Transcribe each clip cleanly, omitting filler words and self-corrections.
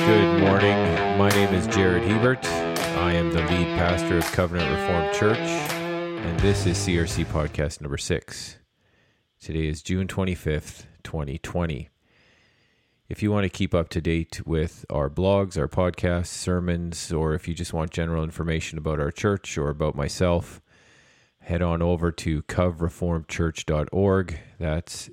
Good morning. My name is Jared Hebert. I am the lead pastor of Covenant Reformed Church, and this is CRC podcast number 6. Today is June 25th, 2020. If you want to keep up to date with our blogs, our podcasts, sermons, or if you just want general information about our church or about myself, head on over to covreformedchurch.org. That's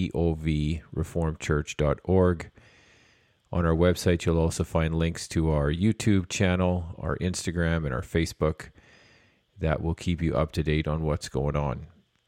covreformedchurch.org. On our website, you'll also find links to our YouTube channel, our Instagram, and our Facebook that will keep you up to date on what's going on.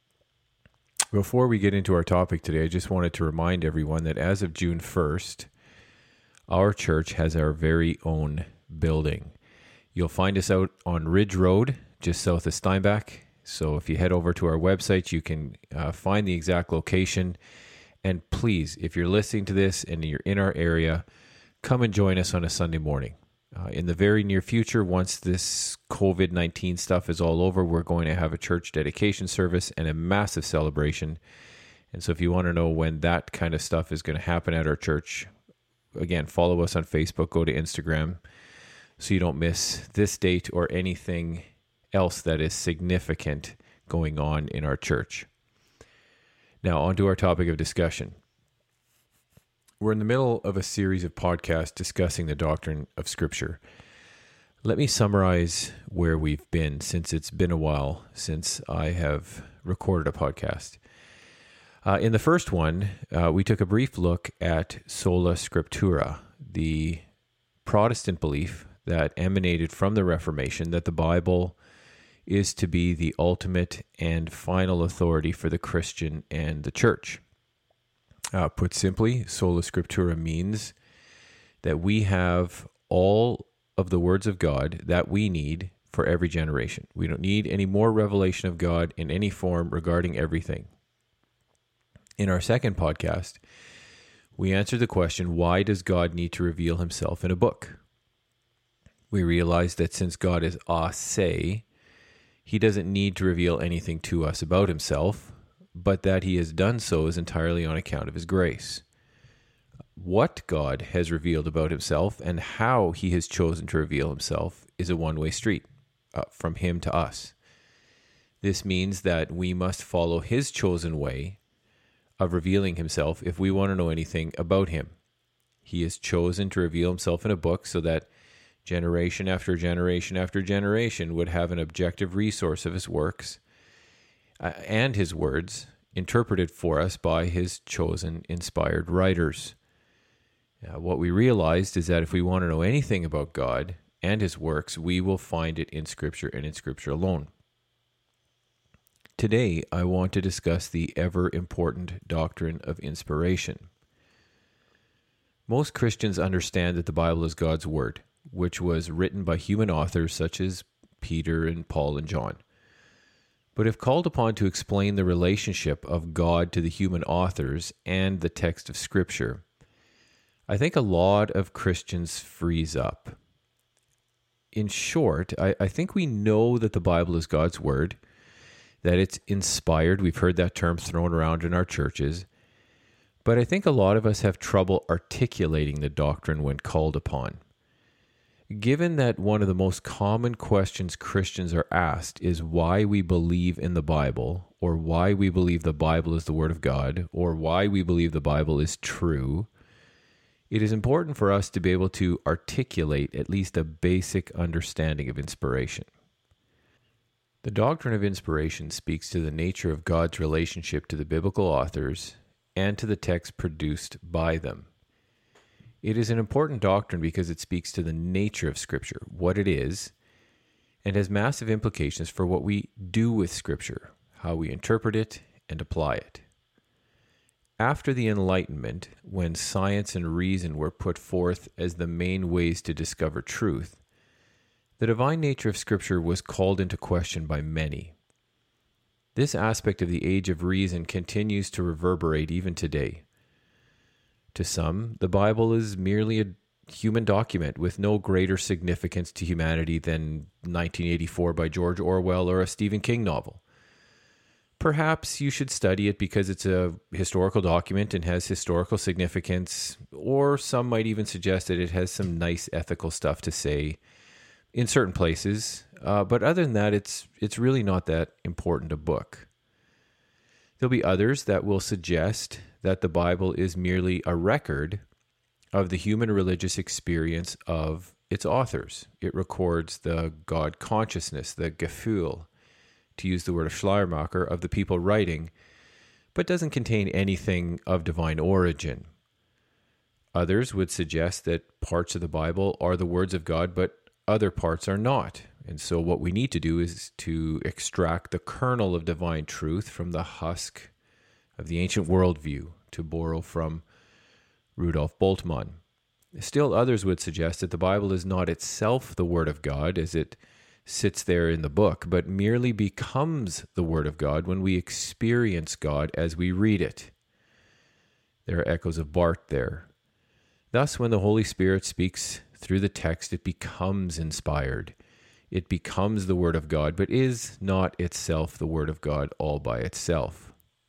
Before we get into our topic today, I just wanted to remind everyone that as of June 1st, our church has our very own building. You'll find us out on Ridge Road, just south of Steinbach. So if you head over to our website, you can find the exact location. And please, if you're listening to this and you're in our area, come and join us on a Sunday morning. In the very near future, once this COVID-19 stuff is all over, we're going to have a church dedication service and a massive celebration. And so if you want to know when that kind of stuff is going to happen at our church, again, follow us on Facebook, go to Instagram, so you don't miss this date or anything else that is significant going on in our church. Now, on to our topic of discussion. We're in the middle of a series of podcasts discussing the doctrine of Scripture. Let me summarize where we've been, since it's been a while since I have recorded a podcast. In the first one, we took a brief look at Sola Scriptura, the Protestant belief that emanated from the Reformation that the Bible is to be the ultimate and final authority for the Christian and the church. Put simply, Sola Scriptura means that we have all of the words of God that we need for every generation. We don't need any more revelation of God in any form regarding everything. In our second podcast, we answered the question, why does God need to reveal himself in a book? We realized that since God is a se, he doesn't need to reveal anything to us about himself, but that he has done so is entirely on account of his grace. What God has revealed about himself and how he has chosen to reveal himself is a one-way street, from him to us. This means that we must follow his chosen way of revealing himself if we want to know anything about him. He has chosen to reveal himself in a book so that generation after generation after generation would have an objective resource of his works and his words interpreted for us by his chosen inspired writers. What we realized is that if we want to know anything about God and his works, we will find it in Scripture and in Scripture alone. Today, I want to discuss the ever-important doctrine of inspiration. Most Christians understand that the Bible is God's Word, which was written by human authors such as Peter and Paul and John. But if called upon to explain the relationship of God to the human authors and the text of Scripture, I think a lot of Christians freeze up. In short, I think we know that the Bible is God's Word, that it's inspired. We've heard that term thrown around in our churches. But I think a lot of us have trouble articulating the doctrine when called upon. Given that one of the most common questions Christians are asked is why we believe in the Bible, or why we believe the Bible is the Word of God, or why we believe the Bible is true, it is important for us to be able to articulate at least a basic understanding of inspiration. The doctrine of inspiration speaks to the nature of God's relationship to the biblical authors and to the text produced by them. It is an important doctrine because it speaks to the nature of Scripture, what it is, and has massive implications for what we do with Scripture, how we interpret it and apply it. After the Enlightenment, when science and reason were put forth as the main ways to discover truth, the divine nature of Scripture was called into question by many. This aspect of the age of reason continues to reverberate even today. To some, the Bible is merely a human document with no greater significance to humanity than 1984 by George Orwell or a Stephen King novel. Perhaps you should study it because it's a historical document and has historical significance, or some might even suggest that it has some nice ethical stuff to say in certain places. But other than that, it's really not that important a book. There'll be others that will suggest that the Bible is merely a record of the human religious experience of its authors. It records the God consciousness, the Gefühl, to use the word of Schleiermacher, of the people writing, but doesn't contain anything of divine origin. Others would suggest that parts of the Bible are the words of God, but other parts are not. And so what we need to do is to extract the kernel of divine truth from the husk of the ancient worldview, to borrow from Rudolf Bultmann. Still others would suggest that the Bible is not itself the Word of God as it sits there in the book, but merely becomes the Word of God when we experience God as we read it. There are echoes of Barth there. Thus, when the Holy Spirit speaks through the text, it becomes inspired. It becomes the Word of God, but is not itself the Word of God all by itself.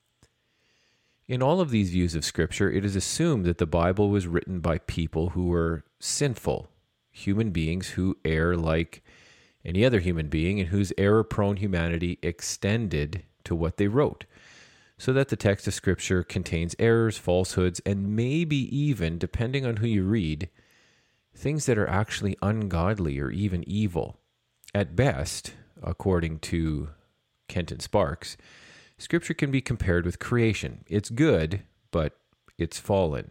In all of these views of Scripture, it is assumed that the Bible was written by people who were sinful, human beings who err like any other human being and whose error-prone humanity extended to what they wrote, so that the text of Scripture contains errors, falsehoods, and maybe even, depending on who you read, things that are actually ungodly or even evil. At best, according to Kenton Sparks, Scripture can be compared with creation. It's good, but it's fallen.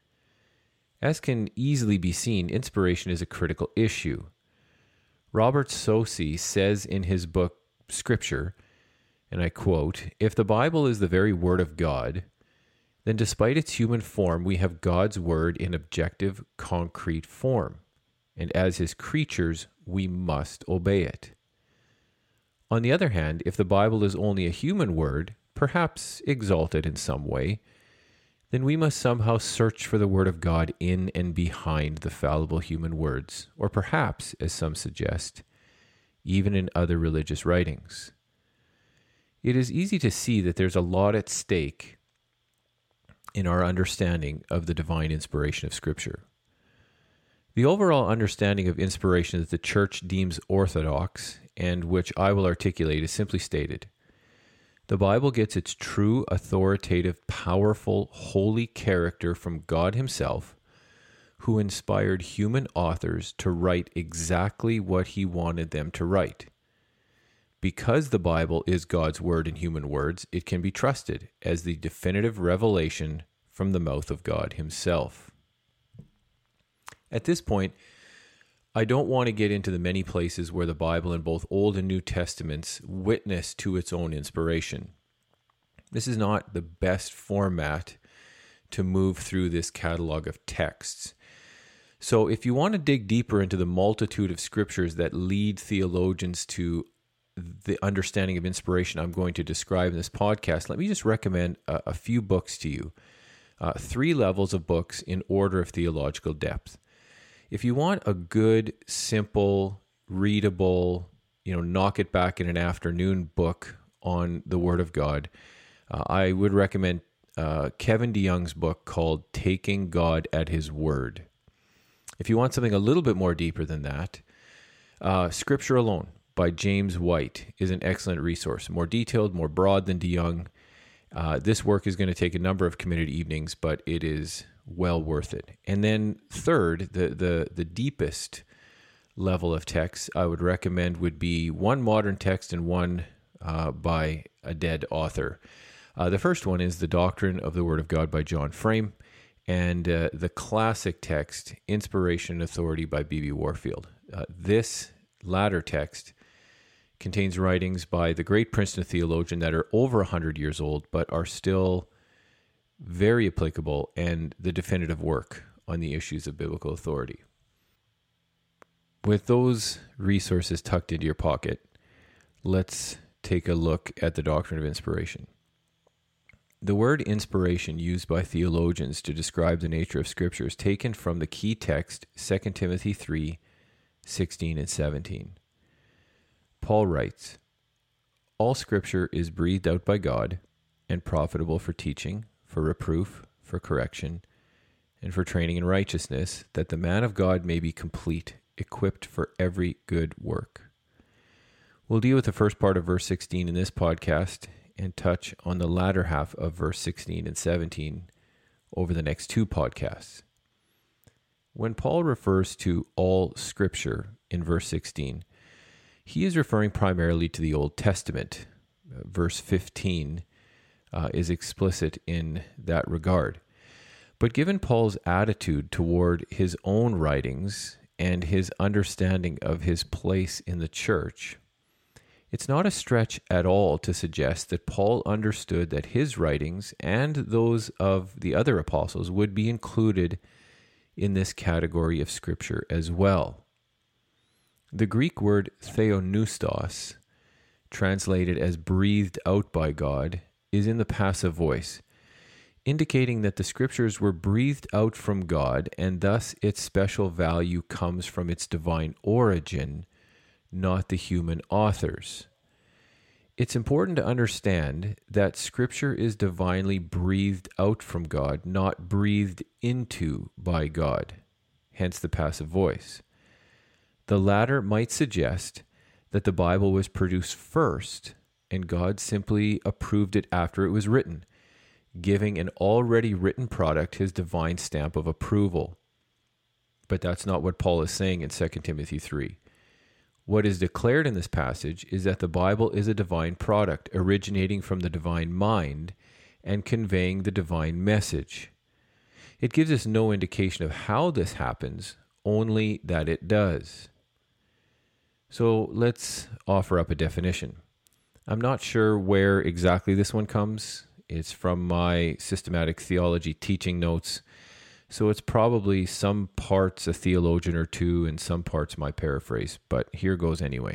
As can easily be seen, inspiration is a critical issue. Robert Saucy says in his book, Scripture, and I quote, "If the Bible is the very Word of God, then despite its human form, we have God's Word in objective, concrete form, and as His creatures, we must obey it. On the other hand, if the Bible is only a human word, perhaps exalted in some way, then we must somehow search for the Word of God in and behind the fallible human words, or perhaps, as some suggest, even in other religious writings. It is easy to see that there's a lot at stake in our understanding of the divine inspiration of Scripture. The overall understanding of inspiration that the Church deems orthodox, and which I will articulate, is simply stated: the Bible gets its true, authoritative, powerful, holy character from God Himself, who inspired human authors to write exactly what He wanted them to write. Because the Bible is God's Word in human words, it can be trusted as the definitive revelation from the mouth of God Himself. At this point, I don't want to get into the many places where the Bible in both Old and New Testaments witness to its own inspiration. This is not the best format to move through this catalog of texts. So if you want to dig deeper into the multitude of scriptures that lead theologians to the understanding of inspiration I'm going to describe in this podcast, let me just recommend a few books to you. 3 levels of books in order of theological depth. If you want a good, simple, readable, knock it back in an afternoon book on the Word of God, I would recommend Kevin DeYoung's book called Taking God at His Word. If you want something a little bit more deeper than that, Scripture Alone by James White is an excellent resource. More detailed, more broad than DeYoung. This work is going to take a number of committed evenings, but it is well worth it. And then third, the deepest level of text I would recommend would be one modern text and one by a dead author. The first one is The Doctrine of the Word of God by John Frame, and the classic text, Inspiration and Authority by B.B. Warfield. This latter text contains writings by the great Princeton theologian that are over 100 years old, but are still very applicable and the definitive work on the issues of biblical authority. With those resources tucked into your pocket, let's take a look at the doctrine of inspiration. The word inspiration used by theologians to describe the nature of Scripture is taken from the key text, 2 Timothy 3:16 and 17. Paul writes, "All Scripture is breathed out by God and profitable for teaching, for reproof, for correction, and for training in righteousness, that the man of God may be complete, equipped for every good work. We'll deal with the first part of verse 16 in this podcast and touch on the latter half of verse 16 and 17 over the next two podcasts. When Paul refers to all Scripture in verse 16, he is referring primarily to the Old Testament. Verse 15 is explicit in that regard. But given Paul's attitude toward his own writings and his understanding of his place in the church, it's not a stretch at all to suggest that Paul understood that his writings and those of the other apostles would be included in this category of Scripture as well. The Greek word theopneustos, translated as breathed out by God, is in the passive voice, indicating that the Scriptures were breathed out from God, and thus its special value comes from its divine origin, not the human authors. It's important to understand that Scripture is divinely breathed out from God, not breathed into by God, hence the passive voice. The latter might suggest that the Bible was produced first, and God simply approved it after it was written, giving an already written product his divine stamp of approval. But that's not what Paul is saying in 2 Timothy 3. What is declared in this passage is that the Bible is a divine product originating from the divine mind and conveying the divine message. It gives us no indication of how this happens, only that it does. So let's offer up a definition. I'm not sure where exactly this one comes. It's from my systematic theology teaching notes, so it's probably some parts a theologian or two and some parts my paraphrase, but here goes anyway.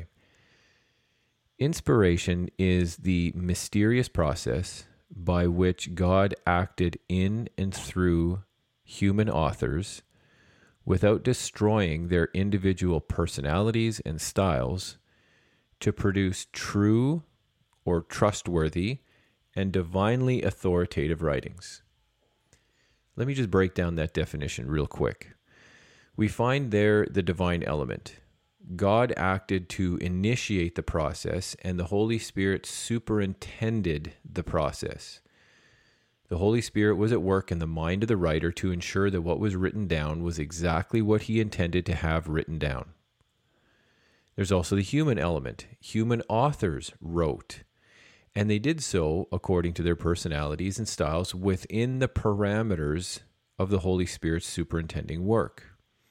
Inspiration is the mysterious process by which God acted in and through human authors without destroying their individual personalities and styles to produce true or trustworthy and divinely authoritative writings. Let me just break down that definition real quick. We find there the divine element. God acted to initiate the process, and the Holy Spirit superintended the process. The Holy Spirit was at work in the mind of the writer to ensure that what was written down was exactly what he intended to have written down. There's also the human element. Human authors wrote, and they did so according to their personalities and styles within the parameters of the Holy Spirit's superintending work.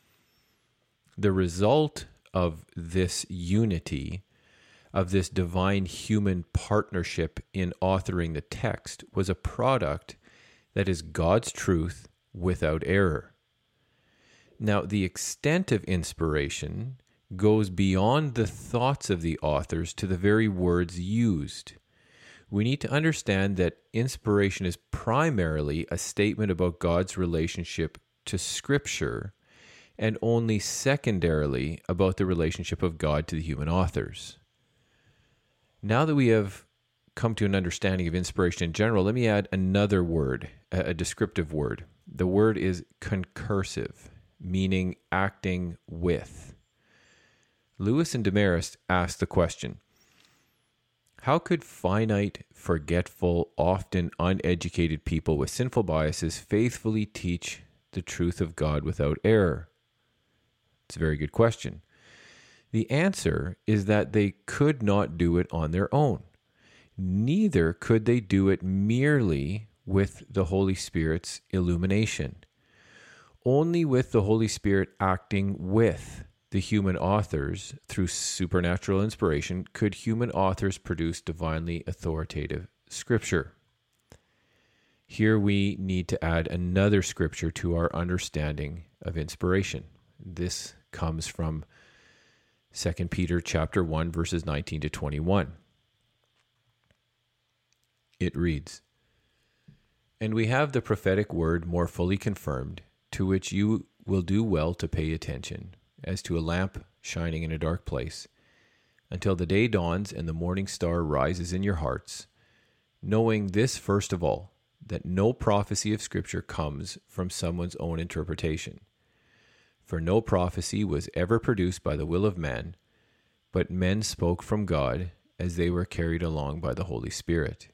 The result of this unity, of this divine human partnership in authoring the text, was a product that is God's truth without error. Now, the extent of inspiration goes beyond the thoughts of the authors to the very words used. We need to understand that inspiration is primarily a statement about God's relationship to Scripture, and only secondarily about the relationship of God to the human authors. Now that we have come to an understanding of inspiration in general, let me add another word, a descriptive word. The word is concursive, meaning acting with. Lewis and Demarest asked the question, how could finite, forgetful, often uneducated people with sinful biases faithfully teach the truth of God without error? It's a very good question. The answer is that they could not do it on their own. Neither could they do it merely with the Holy Spirit's illumination. Only with the Holy Spirit acting with the human authors through supernatural inspiration could human authors produce divinely authoritative Scripture. Here we need to add another Scripture to our understanding of inspiration. This comes from 2 Peter chapter 1, verses 19 to 21. It reads, "And we have the prophetic word more fully confirmed, to which you will do well to pay attention, as to a lamp shining in a dark place, until the day dawns and the morning star rises in your hearts, knowing this first of all, that no prophecy of Scripture comes from someone's own interpretation. For no prophecy was ever produced by the will of man, but men spoke from God as they were carried along by the Holy Spirit.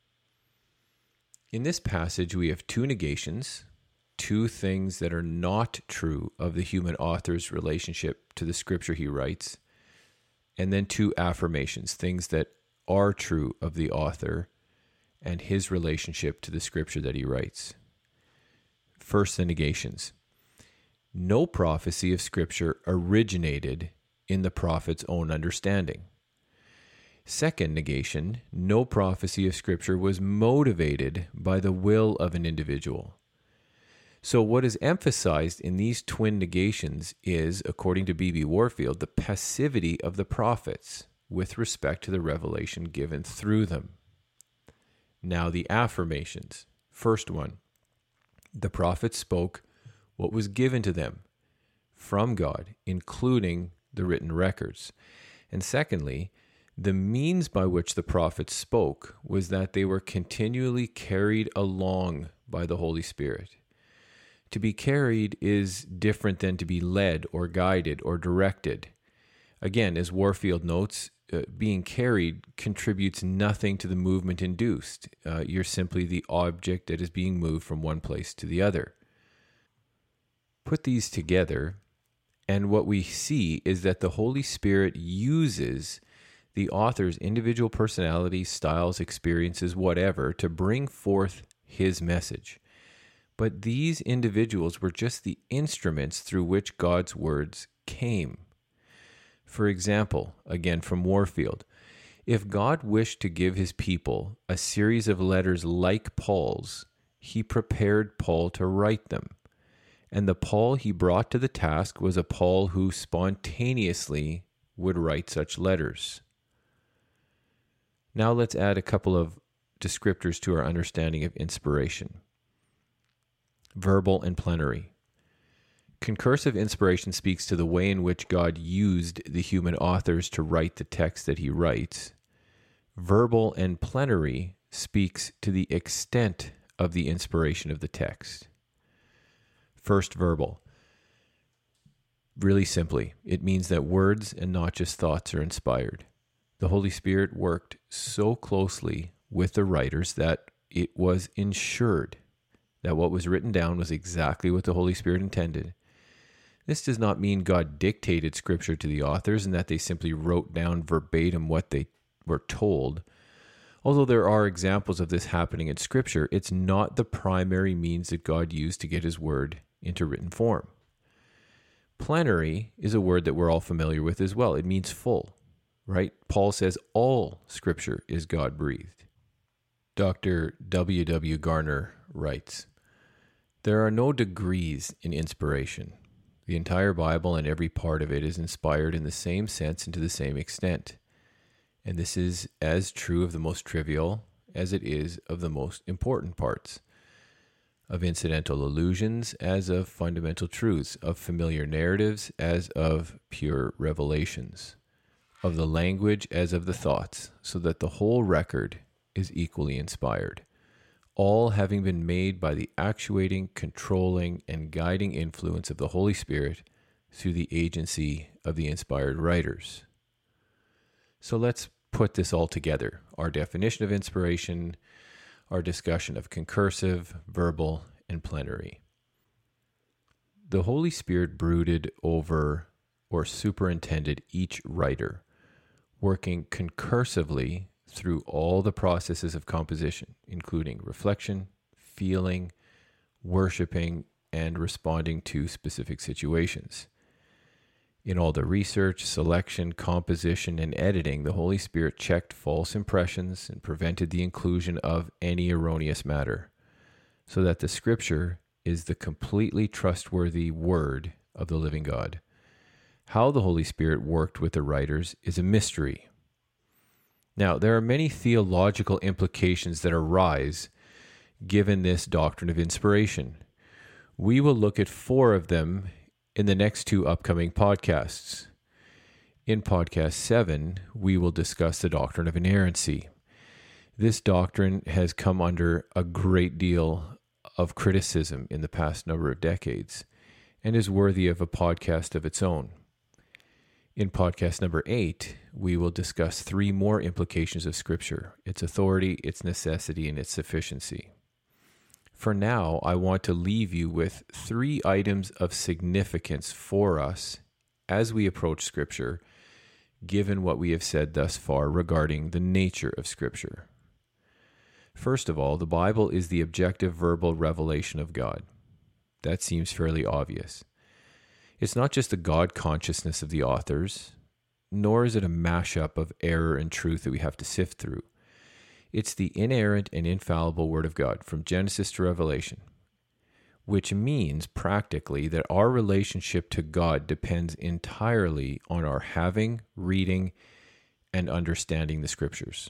In this passage, we have two negations, two things that are not true of the human author's relationship to the Scripture he writes, and then two affirmations, things that are true of the author and his relationship to the Scripture that he writes. First, the negations. No prophecy of Scripture originated in the prophet's own understanding. Second negation, no prophecy of Scripture was motivated by the will of an individual. So what is emphasized in these twin negations is, according to B.B. Warfield, the passivity of the prophets with respect to the revelation given through them. Now the affirmations. First one, the prophets spoke what was given to them from God, including the written records. And secondly, the means by which the prophets spoke was that they were continually carried along by the Holy Spirit. To be carried is different than to be led or guided or directed. Again, as Warfield notes, being carried contributes nothing to the movement induced. You're simply the object that is being moved from one place to the other. Put these together, and what we see is that the Holy Spirit uses the author's individual personality, styles, experiences, whatever, to bring forth his message. But these individuals were just the instruments through which God's words came. For example, again from Warfield, if God wished to give his people a series of letters like Paul's, he prepared Paul to write them. And the Paul he brought to the task was a Paul who spontaneously would write such letters. Now let's add a couple of descriptors to our understanding of inspiration. Verbal and plenary. Concursive inspiration speaks to the way in which God used the human authors to write the text that he writes. Verbal and plenary speaks to the extent of the inspiration of the text. First, verbal. Really simply, it means that words and not just thoughts are inspired. The Holy Spirit worked so closely with the writers that it was ensured that what was written down was exactly what the Holy Spirit intended. This does not mean God dictated Scripture to the authors and that they simply wrote down verbatim what they were told. Although there are examples of this happening in Scripture, it's not the primary means that God used to get his word into written form. Plenary is a word that we're all familiar with as well. It means full, right? Paul says all Scripture is God-breathed. Dr. W. Garner writes, "There are no degrees in inspiration. The entire Bible and every part of it is inspired in the same sense and to the same extent. And this is as true of the most trivial as it is of the most important parts, of incidental allusions as of fundamental truths, of familiar narratives as of pure revelations, of the language as of the thoughts, so that the whole record is equally inspired, all having been made by the actuating, controlling, and guiding influence of the Holy Spirit through the agency of the inspired writers." So let's put this all together. Our definition of inspiration, our discussion of concursive, verbal, and plenary. The Holy Spirit brooded over or superintended each writer, working concursively through all the processes of composition, including reflection, feeling, worshiping, and responding to specific situations. In all the research, selection, composition, and editing, the Holy Spirit checked false impressions and prevented the inclusion of any erroneous matter, so that the Scripture is the completely trustworthy Word of the living God. How the Holy Spirit worked with the writers is a mystery. Now, there are many theological implications that arise given this doctrine of inspiration. We will look at 4 of them in the next 2 upcoming podcasts. In podcast 7, we will discuss the doctrine of inerrancy. This doctrine has come under a great deal of criticism in the past number of decades and is worthy of a podcast of its own. In podcast number 8, we will discuss 3 more implications of Scripture: its authority, its necessity, and its sufficiency. For now, I want to leave you with 3 items of significance for us as we approach Scripture, given what we have said thus far regarding the nature of Scripture. First of all, the Bible is the objective verbal revelation of God. That seems fairly obvious. It's not just the God consciousness of the authors, nor is it a mashup of error and truth that we have to sift through. It's the inerrant and infallible Word of God from Genesis to Revelation, which means practically that our relationship to God depends entirely on our having, reading, and understanding the Scriptures.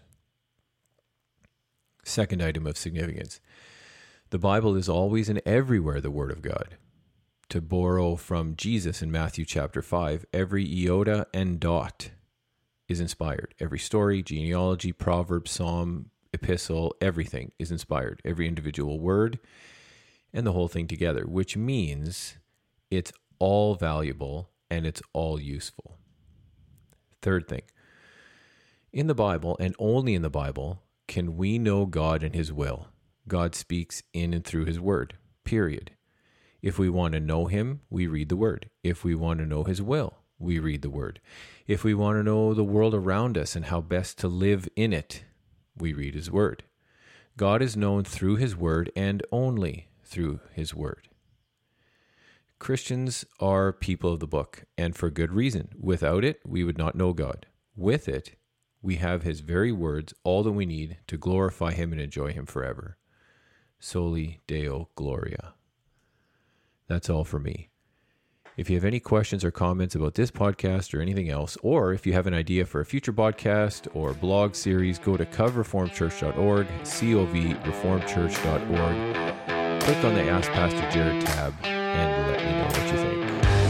Second item of significance: the Bible is always and everywhere the Word of God. To borrow from Jesus in Matthew chapter 5, every iota and dot is inspired. Every story, genealogy, proverb, psalm, epistle, everything is inspired. Every individual word and the whole thing together, which means it's all valuable and it's all useful. Third thing, in the Bible and only in the Bible can we know God and His will. God speaks in and through His Word, period. If we want to know Him, we read the Word. If we want to know His will, we read the Word. If we want to know the world around us and how best to live in it, we read His Word. God is known through His Word and only through His Word. Christians are people of the book, and for good reason. Without it, we would not know God. With it, we have His very words, all that we need to glorify Him and enjoy Him forever. Soli Deo Gloria. That's all for me. If you have any questions or comments about this podcast or anything else, or if you have an idea for a future podcast or blog series, go to covreformedchurch.org, covreformedchurch.org, click on the Ask Pastor Jared tab, and let me know what you think.